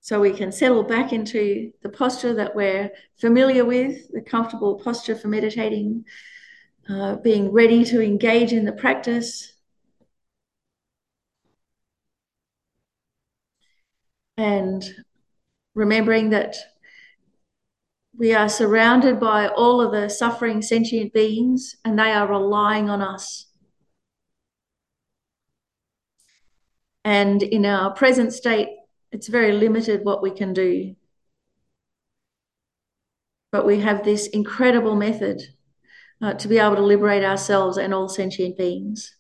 So we can settle back into the posture that we're familiar with, the comfortable posture for meditating, being ready to engage in the practice. And remembering that we are surrounded by all of the suffering sentient beings and they are relying on us. And in our present state, it's very limited what we can do. But we have this incredible method to be able to liberate ourselves and all sentient beings.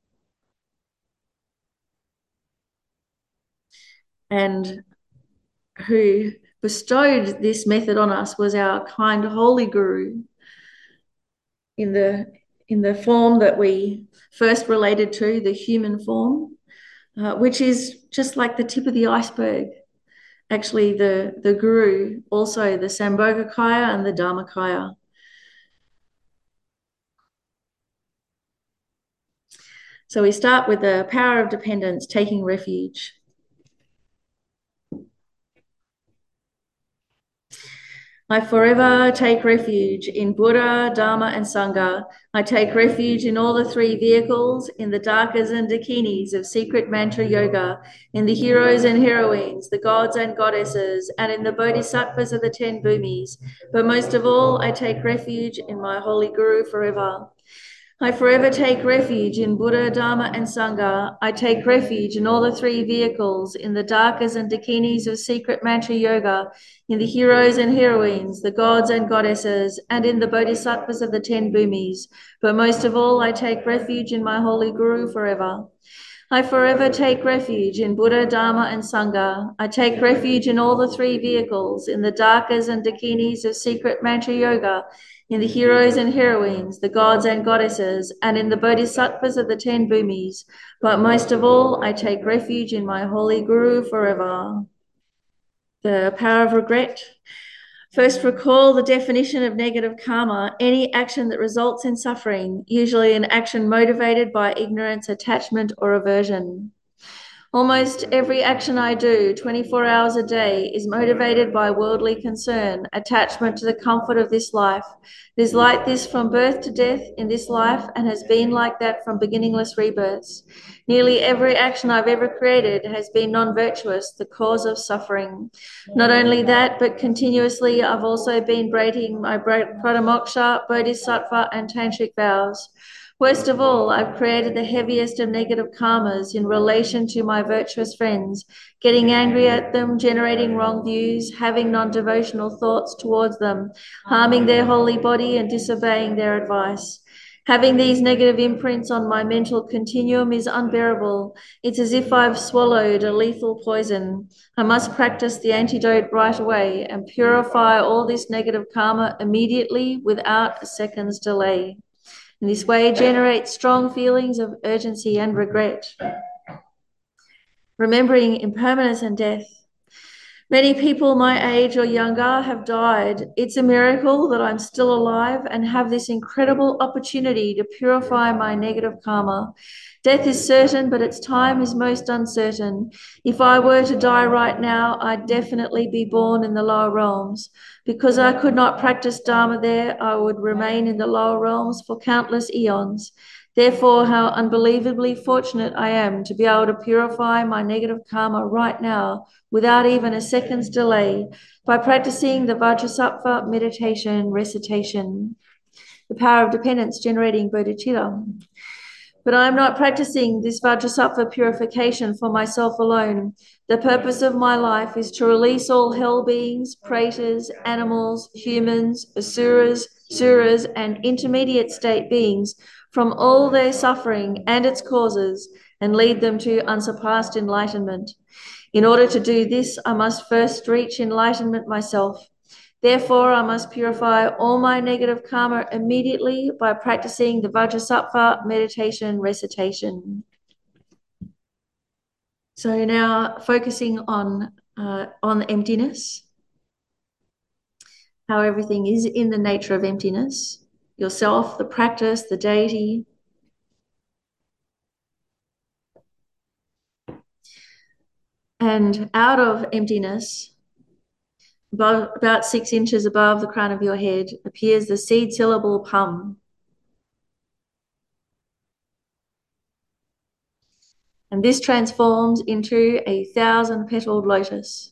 And who bestowed this method on us was our kind holy guru in the form that we first related to, the human form, which is just like the tip of the iceberg. Actually, the guru, also the Sambhogakaya and the Dharmakaya. So we start with the power of dependence, taking refuge. I forever take refuge in Buddha, Dharma, and Sangha. I take refuge in all the three vehicles, in the Dakas and Dakinis of secret mantra yoga, in the heroes and heroines, the gods and goddesses, and in the bodhisattvas of the 10 bhumis. But most of all, I take refuge in my holy guru forever. I forever take refuge in Buddha, Dharma, and Sangha. I take refuge in all the three vehicles, in the Dakas and Dakinis of secret mantra yoga, in the heroes and heroines, the gods and goddesses, and in the bodhisattvas of the 10 bhumis. But most of all, I take refuge in my holy guru forever. I forever take refuge in Buddha, Dharma, and Sangha. I take refuge in all the three vehicles, in the Dakas and Dakinis of secret mantra yoga, in the heroes and heroines, the gods and goddesses, and in the bodhisattvas of the 10 bhumis. But most of all, I take refuge in my holy guru forever. The power of regret. First, recall the definition of negative karma: any action that results in suffering, usually an action motivated by ignorance, attachment, or aversion. Almost every action I do 24 hours a day is motivated by worldly concern, attachment to the comfort of this life. It is like this from birth to death in this life and has been like that from beginningless rebirths. Nearly every action I've ever created has been non-virtuous, the cause of suffering. Not only that, but continuously I've also been breaking my Pratamoksha, Bodhisattva, and Tantric vows. Worst of all, I've created the heaviest of negative karmas in relation to my virtuous friends, getting angry at them, generating wrong views, having non-devotional thoughts towards them, harming their holy body and disobeying their advice. Having these negative imprints on my mental continuum is unbearable. It's as if I've swallowed a lethal poison. I must practice the antidote right away and purify all this negative karma immediately without a second's delay. In this way, generate strong feelings of urgency and regret. Remembering impermanence and death. Many people my age or younger have died. It's a miracle that I'm still alive and have this incredible opportunity to purify my negative karma. Death is certain, but its time is most uncertain. If I were to die right now, I'd definitely be born in the lower realms. Because I could not practice Dharma there, I would remain in the lower realms for countless eons. Therefore, how unbelievably fortunate I am to be able to purify my negative karma right now without even a second's delay by practicing the Vajrasattva meditation recitation. The power of dependence generating bodhicitta. But I am not practicing this Vajrasattva purification for myself alone. The purpose of my life is to release all hell beings, praetors, animals, humans, asuras, suras, and intermediate state beings from all their suffering and its causes and lead them to unsurpassed enlightenment. In order to do this, I must first reach enlightenment myself. Therefore, I must purify all my negative karma immediately by practicing the Vajrasattva meditation recitation. So now focusing on emptiness, how everything is in the nature of emptiness, yourself, the practice, the deity. And out of emptiness, about 6 inches above the crown of your head, appears the seed syllable pum. And this transforms into a 1,000-petaled lotus.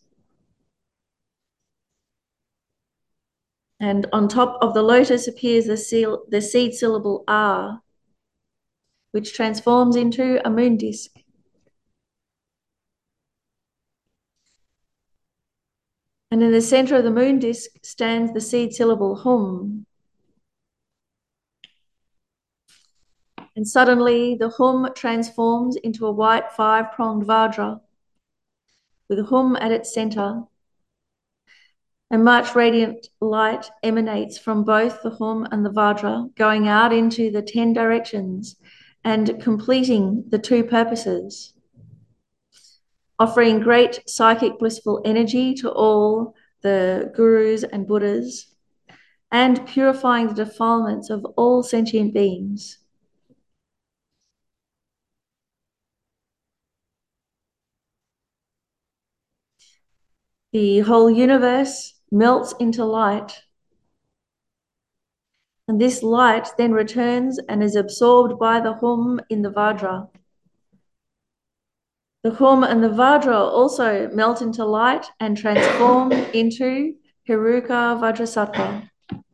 And on top of the lotus appears the seed syllable ah, which transforms into a moon disk. And in the center of the moon disk stands the seed syllable hum. And suddenly the hum transforms into a white 5-pronged vajra with hum at its center. And much radiant light emanates from both the hum and the vajra, going out into the 10 directions and completing the 2 purposes, offering great psychic blissful energy to all the gurus and Buddhas, and purifying the defilements of all sentient beings. The whole universe melts into light, and this light then returns and is absorbed by the hum in the vajra. The hum and the vajra also melt into light and transform into Heruka Vajrasattva.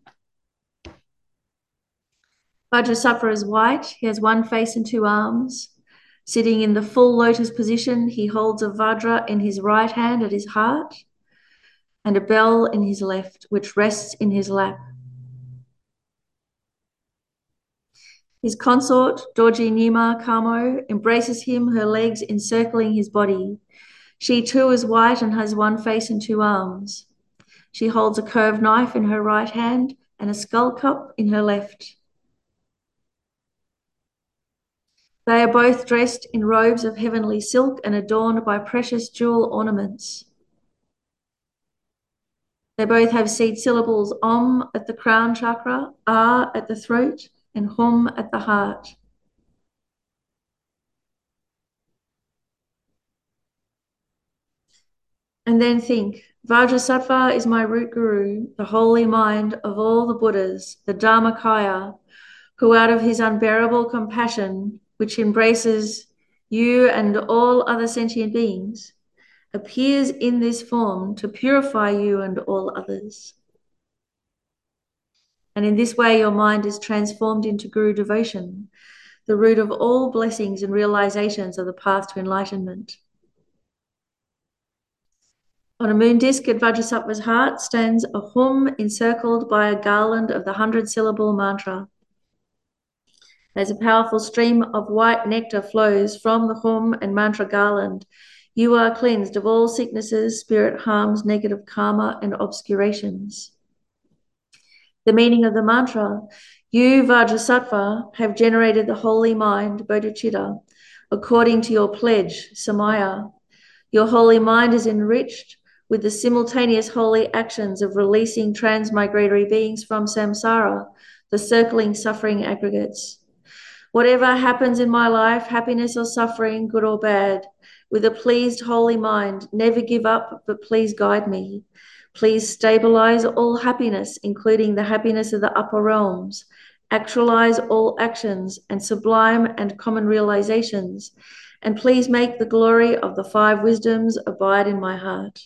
Vajrasattva is white. He has 1 face and 2 arms. Sitting in the full lotus position, he holds a vajra in his right hand at his heart and a bell in his left, which rests in his lap. His consort, Dorji Nima Kamo, embraces him, her legs encircling his body. She too is white and has 1 face and 2 arms. She holds a curved knife in her right hand and a skull cup in her left. They are both dressed in robes of heavenly silk and adorned by precious jewel ornaments. They both have seed syllables Om at the crown chakra, Ah at the throat, and Hum at the heart. And then think, Vajrasattva is my root guru, the holy mind of all the Buddhas, the Dharmakaya, who out of his unbearable compassion, which embraces you and all other sentient beings, appears in this form to purify you and all others. And in this way, your mind is transformed into Guru devotion, the root of all blessings and realizations of the path to enlightenment. On a moon disk at Vajrasattva's heart stands a hum encircled by a garland of the 100-syllable mantra. As a powerful stream of white nectar flows from the hum and mantra garland, you are cleansed of all sicknesses, spirit harms, negative karma, and obscurations. The meaning of the mantra, you, Vajrasattva, have generated the holy mind, bodhicitta, according to your pledge, samaya. Your holy mind is enriched with the simultaneous holy actions of releasing transmigratory beings from samsara, the circling suffering aggregates. Whatever happens in my life, happiness or suffering, good or bad, with a pleased holy mind, never give up, but please guide me. Please stabilize all happiness, including the happiness of the upper realms. Actualize all actions and sublime and common realizations. And please make the glory of the 5 wisdoms abide in my heart.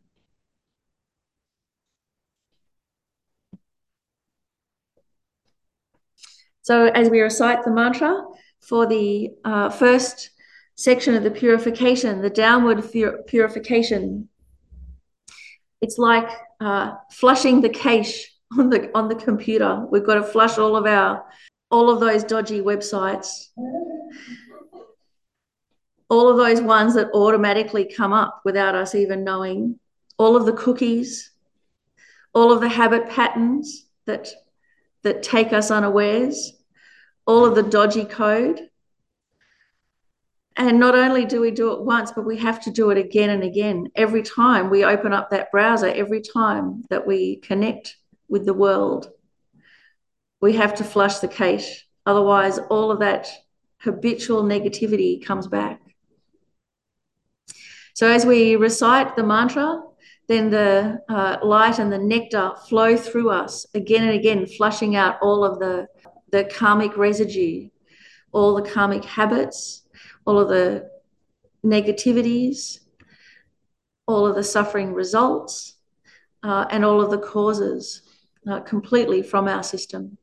So as we recite the mantra for the first section of the purification, the downward purification, it's like flushing the cache on the computer. We've got to flush all of those dodgy websites, all of those ones that automatically come up without us even knowing, all of the cookies, all of the habit patterns that take us unawares, all of the dodgy code. And not only do we do it once, but we have to do it again and again. Every time we open up that browser, every time that we connect with the world, we have to flush the cache. Otherwise, all of that habitual negativity comes back. So as we recite the mantra, then the light and the nectar flow through us again and again, flushing out all of the karmic residue, all the karmic habits, all of the negativities, all of the suffering results, and all of the causes completely from our system.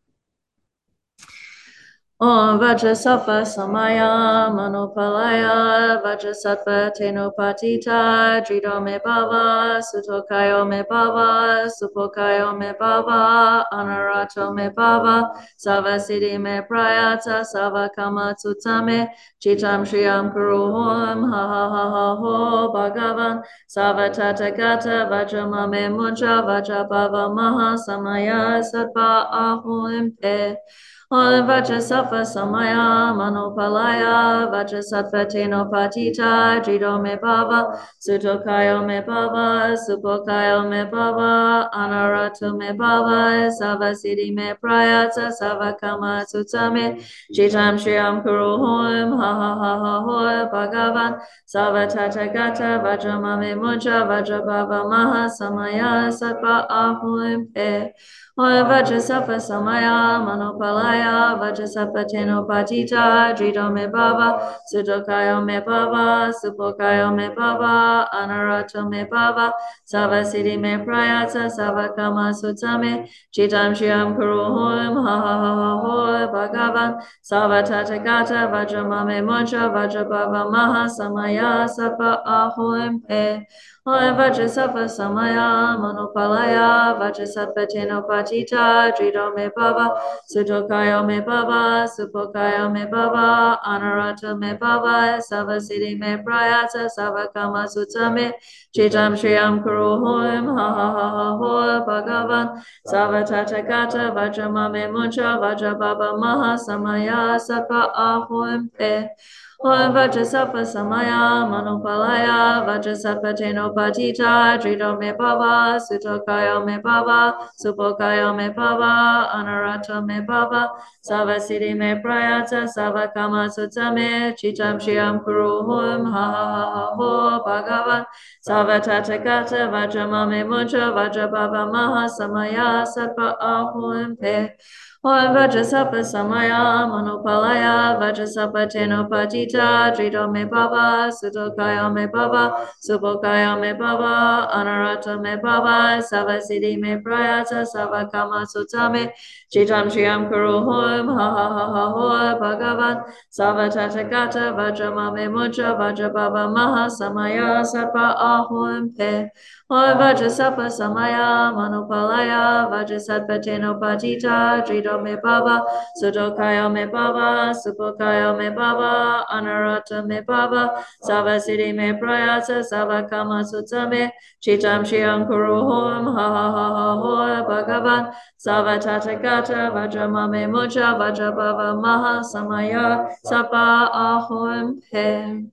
Om Vajrasattva Samaya Manopalaya Vajrasattva Tenopatita Drido Me Bhava Sutokayo Me Bhava Supokayo Me Bhava Anarato Me Bhava Savasiddhi Me Prayata Savakama Tsutame Chitam Shriyam Kuruhom Ha Ha Ha Ha Ho Bhagavan Savatata Gata Vajramame Muncha Vajrabhava Maha Samaya Sattva Ahum Pe Om Vajrasattva Samaya Manopalaya Vajrasattva Tenopatita Drido Me Bhava Sutokayo Me Bhava Supokayo Me Bhava Anarato Me Bhava Savasiddhi Me Prayata Savakama Sutame Chitam Shriyam Kuruhom Ha Ha Ha Ha Ho Bhagavan Savatata Gata Vajramame Muncha Vajrabhava Maha Samaya Sattva Ahum Pe Om Vajrasattva Samaya Manopalaya Vajrasattva Tenopatita Drido Me Bhava Sutokayo Me Bhava Supokayo Me Bhava Anarato Me Bhava Savasiddhi Me Prayata Savakama Sutame Chitam Shriyam Kuruhom Ha Ha Ha Ha Ho Bhagavan Savatata Gata Vajramame Muncha Vajrabhava Maha Samaya Sattva Ahom Pe Om Vajrasattva Samaya Manopalaya Vajrasattva Tenopatita Drido Me Bhava Sutokayo Me Bhava Supokayo Me Bhava Anarato Me Bhava Savasiddhi Me Prayata Savakama Sutame Chitam Shriyam Kuruhom Ha Ha Ha Ha Ho Bhagavan Savatata Gata Vajramame Muncha Vajrabhava Maha Samaya Sattva Ahom Pe Om Vajrasattva Samaya Manopalaya Vajrasattva Tenopatita Drido Me Bhava Sutokayo Me Bhava Supokayo Me Bhava Anarato Me Bhava Savasiddhi Me Prayata Savakama Sutame Chitam Shriyam Kuruhom Ha Ha Ha Ha Ho Bhagavan Savatata Gata Vajramame Muncha Vajrabhava Maha Samaya Sattva Ahom Pe Om Vajrasattva Samaya Manopalaya Vajrasattva Tenopatita Drido Me Bhava Sutokayo Me Bhava Supokayo Me Bhava Anarato Me Bhava Savasiddhi Me Prayata Savakama Sutame Chitam Shriyam Kuruhom Ha Ha Ha Ha Ho Bhagavan Savatata Gata Vajramame Muncha Vajrabhava Maha Samaya Sattva Ahom Pe Om Vajrasattva Samaya Manopalaya Vajrasattva Tenopatita Drido Me Bhava Sutokayo Me Bhava Supokayo Me Bhava Anarato Me Bhava Savasiddhi Me Prayata Savakama Sutame Chitam Shriyam Kuruhom Ha Ha Ha Ha Ho Bhagavan Savatata Gata Vajramame Muncha Vajrabhava Maha Samaya Sattva Ahom Pe.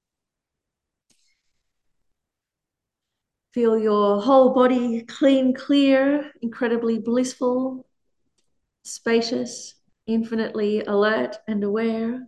Feel your whole body clean, clear, incredibly blissful, spacious, infinitely alert and aware.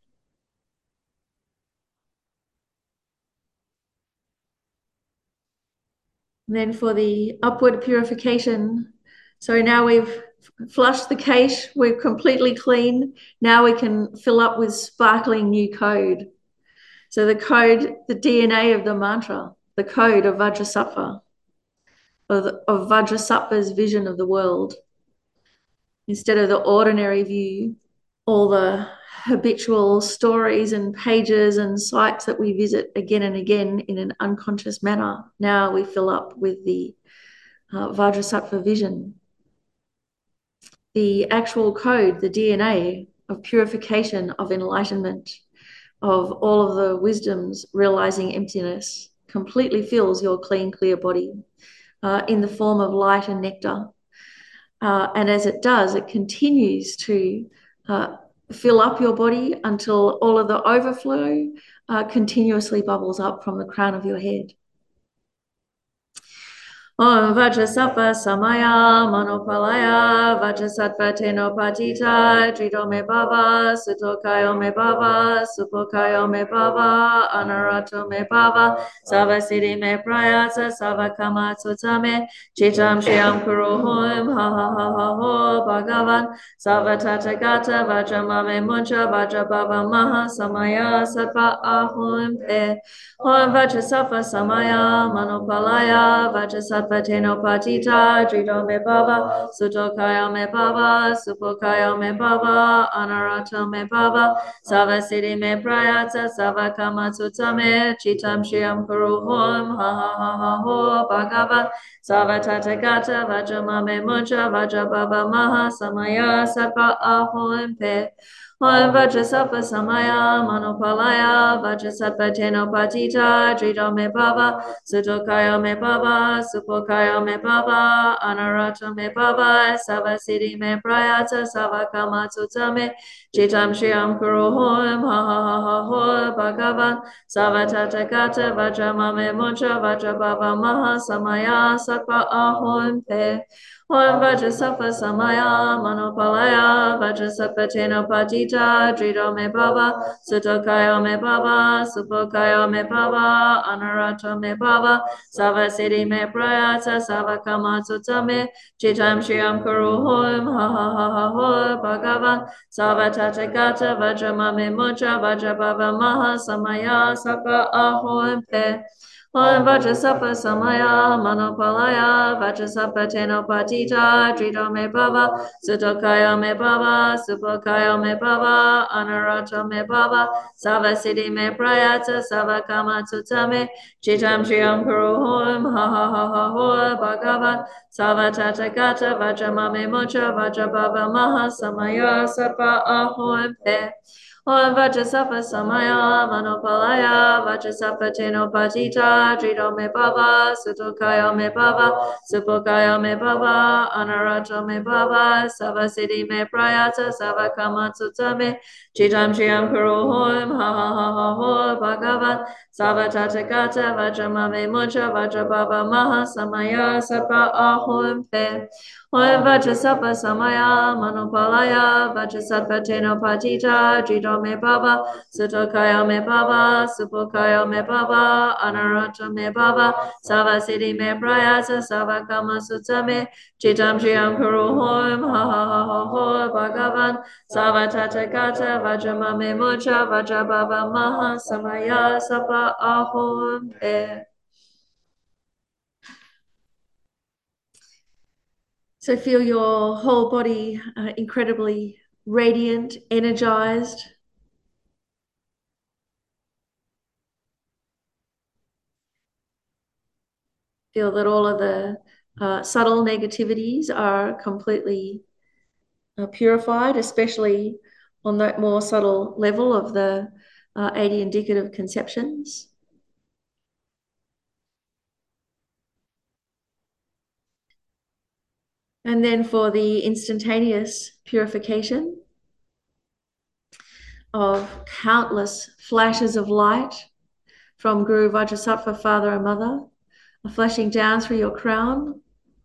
And then for the upward purification, so now we've flushed the cache, we're completely clean. Now we can fill up with sparkling new code. So the code, the DNA of the mantra, the code of Vajrasattva, of Vajrasattva's vision of the world. Instead of the ordinary view, all the habitual stories and pages and sites that we visit again and again in an unconscious manner, now we fill up with the Vajrasattva vision. The actual code, the DNA of purification, of enlightenment, of all of the wisdoms realizing emptiness, completely fills your clean, clear body in the form of light and nectar. And as it does, it continues to fill up your body until all of the overflow continuously bubbles up from the crown of your head. Om Vajrasattva Samaya Manopalaya Vajrasattva Tenopatita Trito Me Bhava Sutokayo Me Bhava Supokayo Me Bhava Anarato Me Bhava Savasiti Me Prayasa Savakama Tsutame Chitam Shiam Kuruhum Ha Ha Ha Ha Ho Bhagavan Savatatagata Vajramame Muncha Vajrabhava Maha Samaya Sattva Ahum Pe Om Vajrasattva Samaya Manopalaya Vajrasattva Tenopatita Drito Me Bhava Sutokaya Me Bhava Supokaya Me Bhava Anarato Me Bhava Savasiti Me Prayata Savakama Tsutame Chitam Shiam Kuruhum Ha Ha Ha Ha Ho Bhagavan Savatatagata Vajramame Muncha Vajrabhava Maha Samaya Sattva Ahom Pe Om Vajrasattva Samaya Manopalaya Vajrasattva Tenopatita Drito Me Bhava Sutokaya Me Bhava Supokaya Me Bhava Anarato Me Bhava Savasiti Me Prayata Savakama Tsutame Chitam Shiam Kuruhom Ha Ha Ha Ha Ho Bhagavan Savatatagata Vajramame Muncha Vajrabhava Maha Samaya Sattva Ahom Pe Om Vajrasattva Samaya Manopalaya Vajrasattva Tenopatita Drito Me Bhava Sutokaya Me Bhava Supokaya Me Bhava Anarato Me Bhava Savasiti Me Prayata Savakama Tsutame Chitam Shiam Kuruhum Ha Ha Ha Ha Ho Bhagavan Savatatagata Vajramame Muncha Vajrabhava Maha Samaya Sattva Ahom Pe Om Vajrasattva Samaya Manopalaya Vajrasattva Tenopatita Drito Me Bhava Sutokaya Me Bhava Supokaya Me Bhava Anarato Me Bhava Savasiti Me Prayata Savakama Tsutame Chitam Shiam Kuruhum Ha Ha Ha Ha Ho Bhagavan Savatatagata Vajramame Mocha Vajrabhava Maha Samaya Sattva Ahom Pe Om Vajrasattva Samaya Manopalaya Vajrasattva Tenopatita Drito Me Bhava Sutokaya Me Bhava Supokaya Me Bhava Anarato Me Bhava Savasiti Me Prayata Savakama Tsutame Chitam Shiam Kuruhum Ha Ha Ha Ha Ho Bhagavan Savatatagata Vajramame Mocha Vajrabhava Maha Samaya Sattva Ahom Pe Om Vajrasattva Samaya Manopalaya Vajrasattva Tenopatita Drito Me Bhava Sutokaya Me Bhava Supokaya Me Bhava Anarato Me Bhava Savasiti Me Prayasa Savakama Sutame Chitam Shiam Kuruhum Ha Ha Ha Ha Ho Bhagavan Savatatagata Vajramame Mocha Vajrabhava Maha Samaya Sattva Ahom Pe. So feel your whole body incredibly radiant, energized. Feel that all of the subtle negativities are completely purified, especially on that more subtle level of the 80 indicative conceptions. And then for the instantaneous purification of countless flashes of light from Guru Vajrasattva, Father and Mother, flashing down through your crown.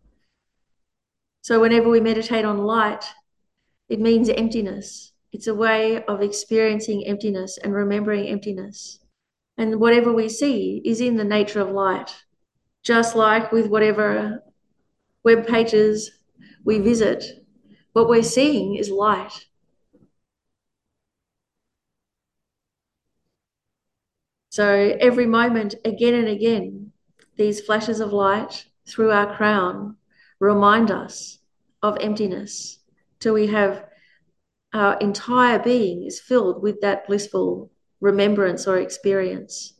So whenever we meditate on light, it means emptiness. It's a way of experiencing emptiness and remembering emptiness. And whatever we see is in the nature of light. Just like with whatever web pages we visit, what we're seeing is light. So every moment, again and again, these flashes of light through our crown remind us of emptiness till we have our entire being is filled with that blissful remembrance or experience.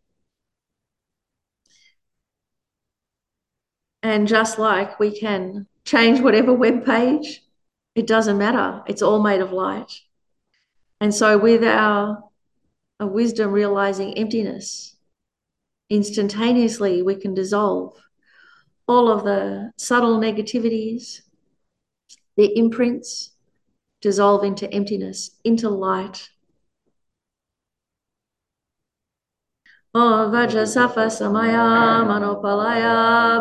And just like we can change whatever web page, it doesn't matter. It's all made of light. And so with our wisdom realizing emptiness, instantaneously we can dissolve all of the subtle negativities, the imprints, dissolve into emptiness, into light. Om Vajrasattva Samaya Manopalaya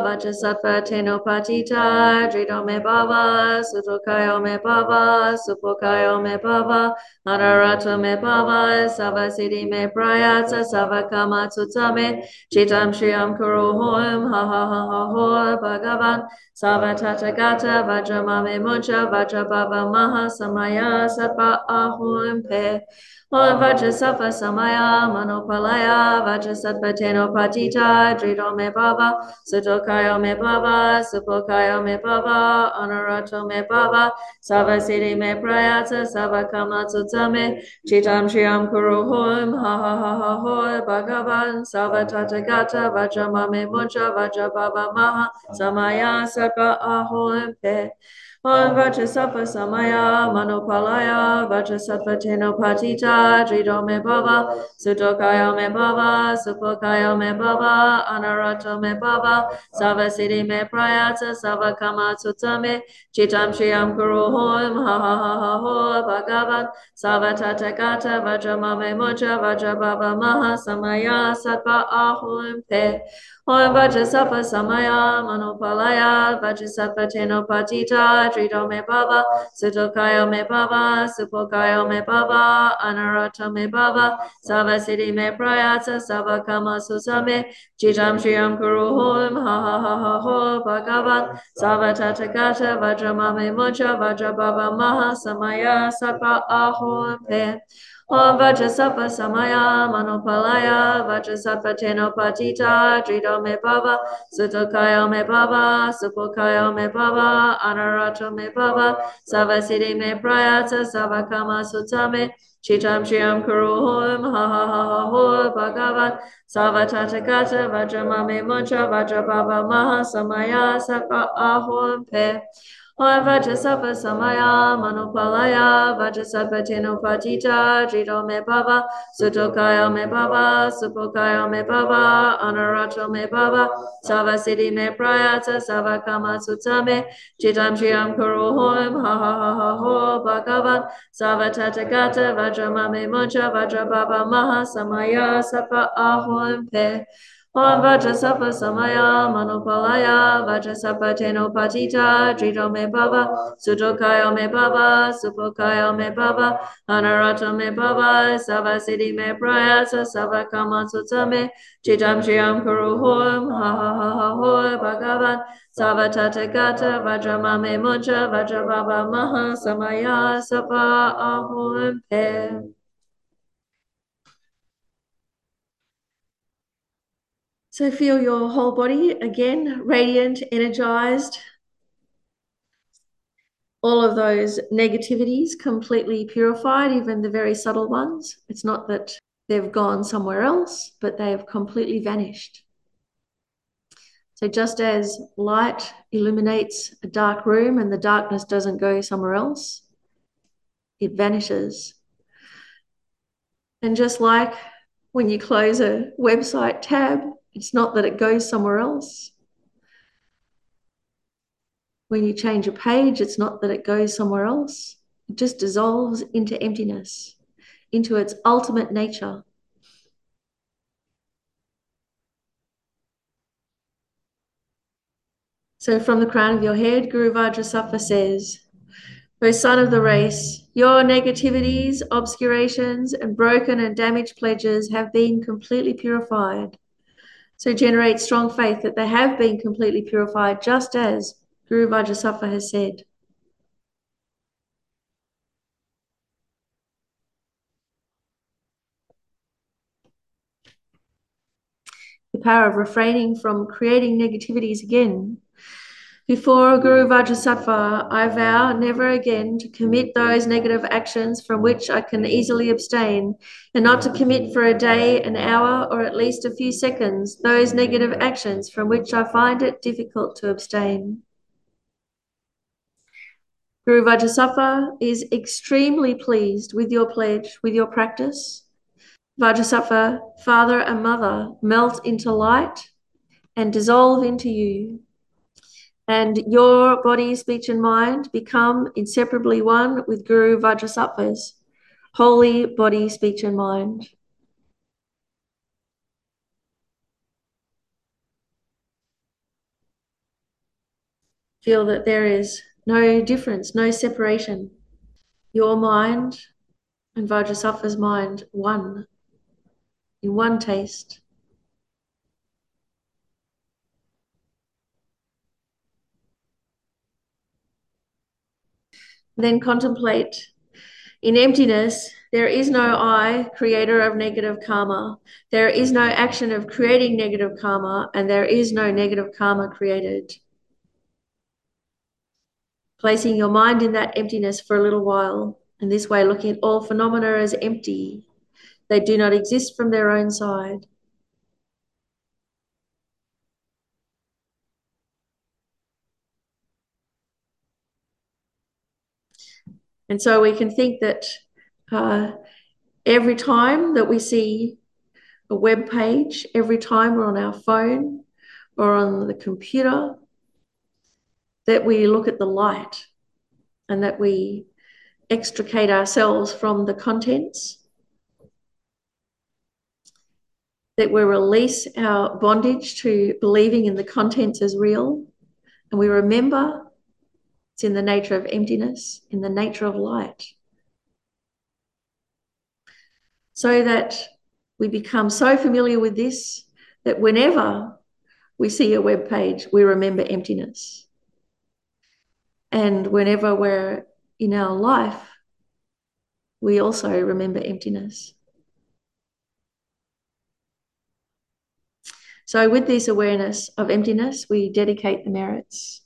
Vajrasattva Tenopatita, Drito Me Baba, Sutokayo Me Baba, Supokayo Me Baba, Anarato Me Baba, Savasiddhi Me Prayata, Savakama Tsutame, Chitam Shriyam Kuru Hoim, Ha Ha Ha Ha Ho, Bhagavan, Savatatagata, Vajramame Muncha, Vajrabhava Maha Samaya Satpa Ahum Pe. Om Vajrasattva Samaya Manopalaya Vajrasattva Tenopatita Drito Me Baba Sutokayo Me Baba Supokayo Me Baba Anarato Me Baba Savasiddhi Me Prayata Savakama Tsutame Chitam Shriyam Kuru Hoim Ha Ha Ha Ha Ho Bhagavan Savatatagata Vajramame Muncha Vajrabhava Maha Samaya Satpa Ahom Pe. Om Vajrasattva Samaya Manopalaya Vajrasattva Tenopatita Drito Me Baba Sutokayo Me Baba Supokayo Me Baba Anarato Me Baba Savasiddhi Me Prayata Savakama Tsutame Chitam Shriyam Kuru Hoim Ha Ha Ha Ha Ho Bhagavan Savatatagata Vajramame Muncha Vajrabhava Maha Samaya Satpa Ahom Pe. Om Vajrasattva Samaya Manopalaya Vajrasattva Tenopatita Drito Me Baba Sutokayo Me Baba Supokayo Me Baba Anarato Me Baba Savasiddhi Me Prayata Savakama Susame Chitam Shriyam Kuru Hoim Ha Ha Ha Ha Ho Bhagavan Savatatagata Vajramame Muncha Vajrabhava Maha Samaya Satpa Ahom Pe. Om Vajrasattva Samaya Manopalaya Vajrasattva Tenopatita Drito Me Baba Sutokayo Me Baba Supokayo Me Baba Anarato Me Baba Savasiddhi Me Prayata Savakama Sutame Chitam Shriyam Kuru Hoim Ha Ha Ha Ha Ho Bhagavan Savatatagata Vajramame Muncha Vajrabhava Maha Samaya Satpa Ahom Pe. Om Vajrasattva Samaya Manopalaya Vajrasattva Tenopatita Drito Me Baba Sutokayo Me Baba Supokayo Me Baba Anarato Me Baba Savasiddhi Me Prayata Savakama Sutame Chitam Shriyam Kuru Hoim Ha Ha Ha Ha Ho Bhagavan Savatatagata Vajramame Muncha Vajrabhava Maha Samaya Satpa Ahom Pe. Om Vajrasattva Samaya Manopalaya Vajrasattva Tenopatita Drito Me Baba Sutokayo Me Baba Supokayo Me Baba Anarato Me Baba Savasiddhi Me Prayata Savakama Sutame Chitam Shriyam Kuru Hoim Ha Ha Ha Ha Ho Bhagavan Savatatagata Vajramame Muncha Vajrabhava Maha Samaya Satpa Ahom Pe. So feel your whole body again, radiant, energized. All of those negativities completely purified, even the very subtle ones. It's not that they've gone somewhere else, but they have completely vanished. So just as light illuminates a dark room and the darkness doesn't go somewhere else, it vanishes. And just like when you close a website tab, it's not that it goes somewhere else. When you change a page, it's not that it goes somewhere else. It just dissolves into emptiness, into its ultimate nature. So from the crown of your head, Guru Vajrasattva says, O son of the race, your negativities, obscurations, and broken and damaged pledges have been completely purified. So generate strong faith that they have been completely purified, just as Guru Vajrasattva has said. The power of refraining from creating negativities again. Before Guru Vajrasattva, I vow never again to commit those negative actions from which I can easily abstain, and not to commit for a day, an hour, or at least a few seconds those negative actions from which I find it difficult to abstain. Guru Vajrasattva is extremely pleased with your pledge, with your practice. Vajrasattva, father and mother, melt into light and dissolve into you. And your body, speech, and mind become inseparably one with Guru Vajrasattva's holy body, speech, and mind. Feel that there is no difference, no separation. Your mind and Vajrasattva's mind, one, in one taste. Then contemplate. In emptiness, there is no I, creator of negative karma. There is no action of creating negative karma, and there is no negative karma created. Placing your mind in that emptiness for a little while, and this way looking at all phenomena as empty. They do not exist from their own side. And so we can think that every time that we see a web page, every time we're on our phone or on the computer, that we look at the light and that we extricate ourselves from the contents, that we release our bondage to believing in the contents as real, and we remember it's in the nature of emptiness, in the nature of light, so that we become so familiar with this that whenever we see a web page, we remember emptiness. And whenever we're in our life, we also remember emptiness. So with this awareness of emptiness, we dedicate the merits.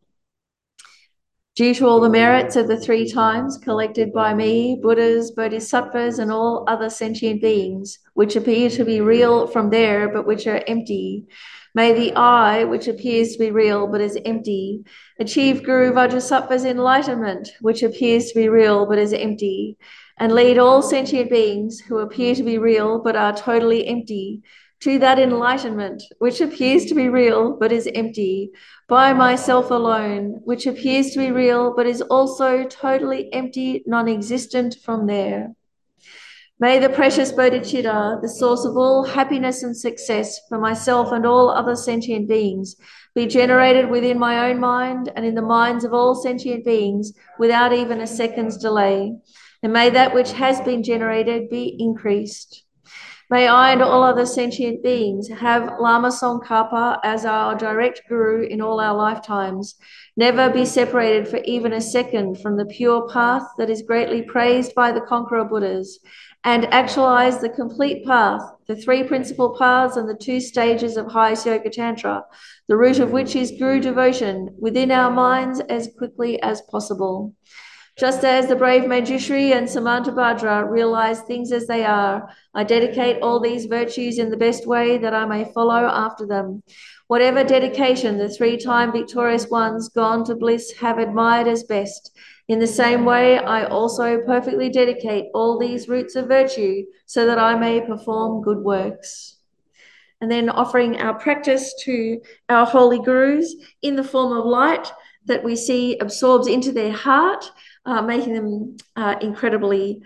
Due to all the merits of the 3 times collected by me, Buddhas, Bodhisattvas, and all other sentient beings, which appear to be real from there, but which are empty, may the I, which appears to be real but is empty, achieve Guru Vajrasattva's enlightenment, which appears to be real but is empty, and lead all sentient beings who appear to be real but are totally empty to that enlightenment, which appears to be real but is empty, by myself alone, which appears to be real but is also totally empty, non-existent from there. May the precious bodhicitta, the source of all happiness and success for myself and all other sentient beings, be generated within my own mind and in the minds of all sentient beings without even a second's delay. And may that which has been generated be increased. May I and all other sentient beings have Lama Tsongkhapa as our direct guru in all our lifetimes, never be separated for even a second from the pure path that is greatly praised by the conqueror Buddhas, and actualize the complete path, the 3 principal paths and the 2 stages of highest Yoga Tantra, the root of which is Guru devotion, within our minds as quickly as possible. Just as the brave Manjushri and Samantabhadra realize things as they are, I dedicate all these virtues in the best way that I may follow after them. Whatever dedication the 3-time victorious ones gone to bliss have admired as best, in the same way I also perfectly dedicate all these roots of virtue so that I may perform good works. And then offering our practice to our holy gurus in the form of light that we see absorbs into their heart, making them incredibly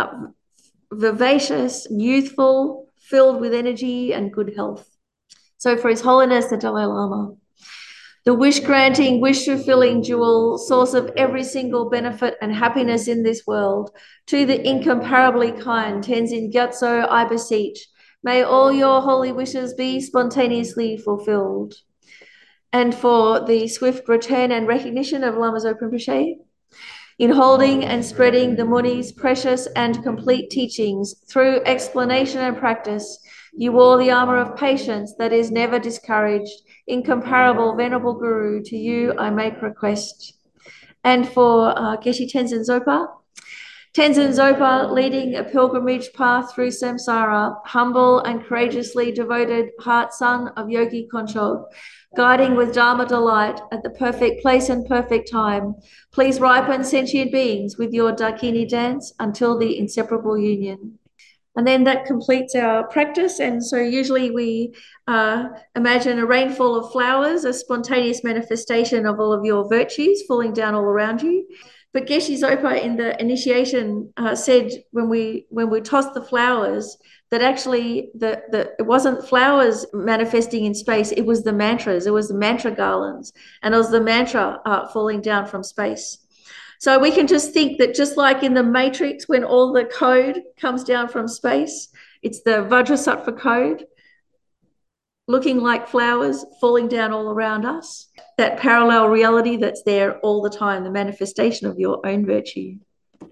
vivacious, youthful, filled with energy and good health. So for His Holiness the Dalai Lama, the wish-granting, wish-fulfilling jewel, source of every single benefit and happiness in this world, to the incomparably kind Tenzin Gyatso, I beseech, may all your holy wishes be spontaneously fulfilled. And for the swift return and recognition of Lama Zopa Rinpoche, in holding and spreading the Muni's precious and complete teachings through explanation and practice, you wore the armor of patience that is never discouraged. Incomparable Venerable Guru, to you I make request. And for Geshe Tenzin Zopa, Tenzin Zopa, leading a pilgrimage path through samsara, humble and courageously devoted heart son of Yogi Konchog, guiding with Dharma delight at the perfect place and perfect time, please ripen sentient beings with your Dakini dance until the inseparable union. And then that completes our practice. And so usually we imagine a rainfall of flowers, a spontaneous manifestation of all of your virtues falling down all around you. But Geshe Zopa in the initiation said when we toss the flowers, that actually it wasn't flowers manifesting in space, it was the mantras, it was the mantra garlands, and it was the mantra falling down from space. So we can just think that just like in the Matrix, when all the code comes down from space, it's the Vajrasattva code looking like flowers falling down all around us. That parallel reality that's there all the time, the manifestation of your own virtue.